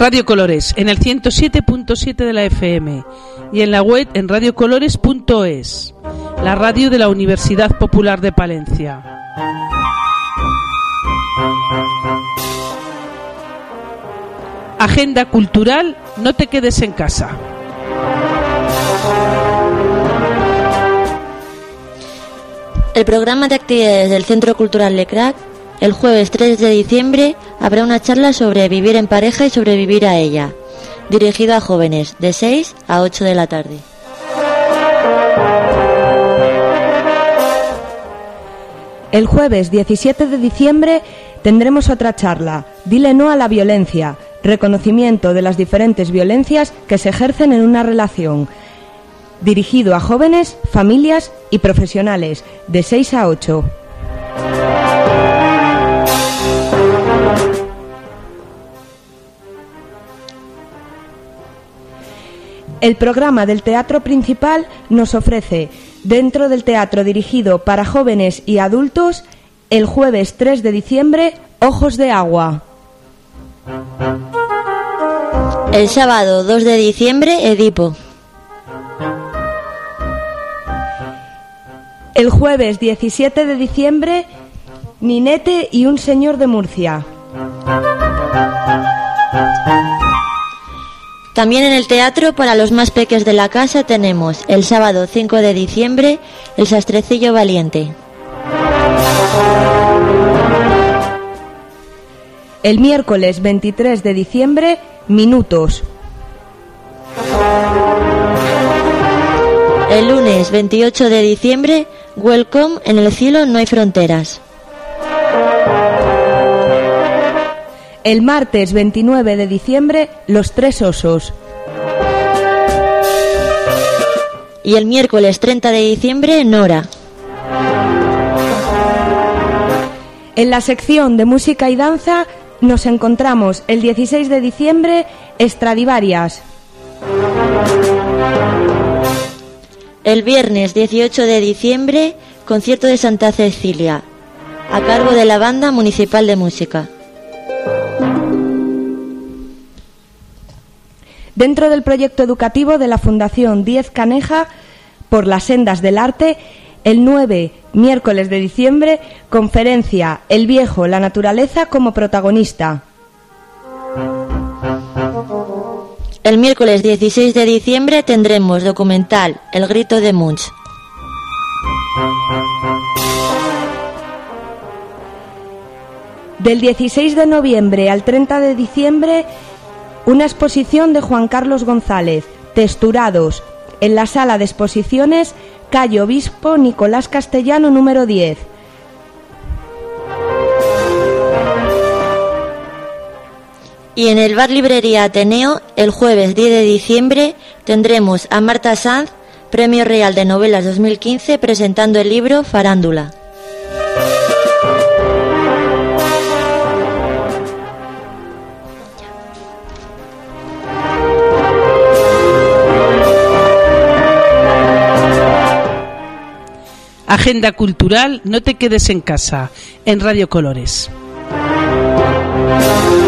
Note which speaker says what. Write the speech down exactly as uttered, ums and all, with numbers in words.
Speaker 1: Radio Colores, en el ciento siete punto siete de la F M y en la web en radio colores punto es, la radio de la Universidad Popular de Palencia. Agenda cultural, no te quedes en casa.
Speaker 2: El programa de actividades del Centro Cultural Lecrac. El jueves tres de diciembre habrá una charla sobre vivir en pareja y sobrevivir a ella, dirigido a jóvenes, de seis a ocho de la tarde.
Speaker 3: El jueves diecisiete de diciembre tendremos otra charla, Dile no a la violencia, reconocimiento de las diferentes violencias que se ejercen en una relación, dirigido a jóvenes, familias y profesionales, de seis a ocho. El programa del teatro principal nos ofrece, dentro del teatro dirigido para jóvenes y adultos, el jueves tres de diciembre, Ojos de Agua.
Speaker 2: El sábado dos de diciembre, Edipo.
Speaker 3: El jueves diecisiete de diciembre, Ninete y un señor de Murcia.
Speaker 2: También en el teatro, para los más peques de la casa, tenemos el sábado cinco de diciembre, El Sastrecillo Valiente.
Speaker 3: El miércoles veintitrés de diciembre, Minutos.
Speaker 2: El lunes veintiocho de diciembre, Welcome, en el cielo no hay fronteras.
Speaker 3: El martes veintinueve de diciembre, Los Tres Osos.
Speaker 2: Y el miércoles treinta de diciembre, Nora.
Speaker 3: En la sección de música y danza nos encontramos el dieciséis de diciembre, Stradivarius.
Speaker 2: El viernes dieciocho de diciembre, concierto de Santa Cecilia, a cargo de la Banda Municipal de Música.
Speaker 3: Dentro del proyecto educativo de la Fundación Diez Caneja, por las sendas del arte, el nueve, miércoles de diciembre, conferencia El viejo, la naturaleza como protagonista.
Speaker 2: El miércoles dieciséis de diciembre tendremos documental El grito de Munch.
Speaker 3: Del dieciséis de noviembre al treinta de diciembre, una exposición de Juan Carlos González, Texturados, en la sala de exposiciones Calle Obispo Nicolás Castellano número diez.
Speaker 2: Y en el Bar Librería Ateneo, el jueves diez de diciembre, tendremos a Marta Sanz, Premio Real de Novelas dos mil quince, presentando el libro Farándula.
Speaker 1: Agenda cultural, no te quedes en casa, en Radio Colores.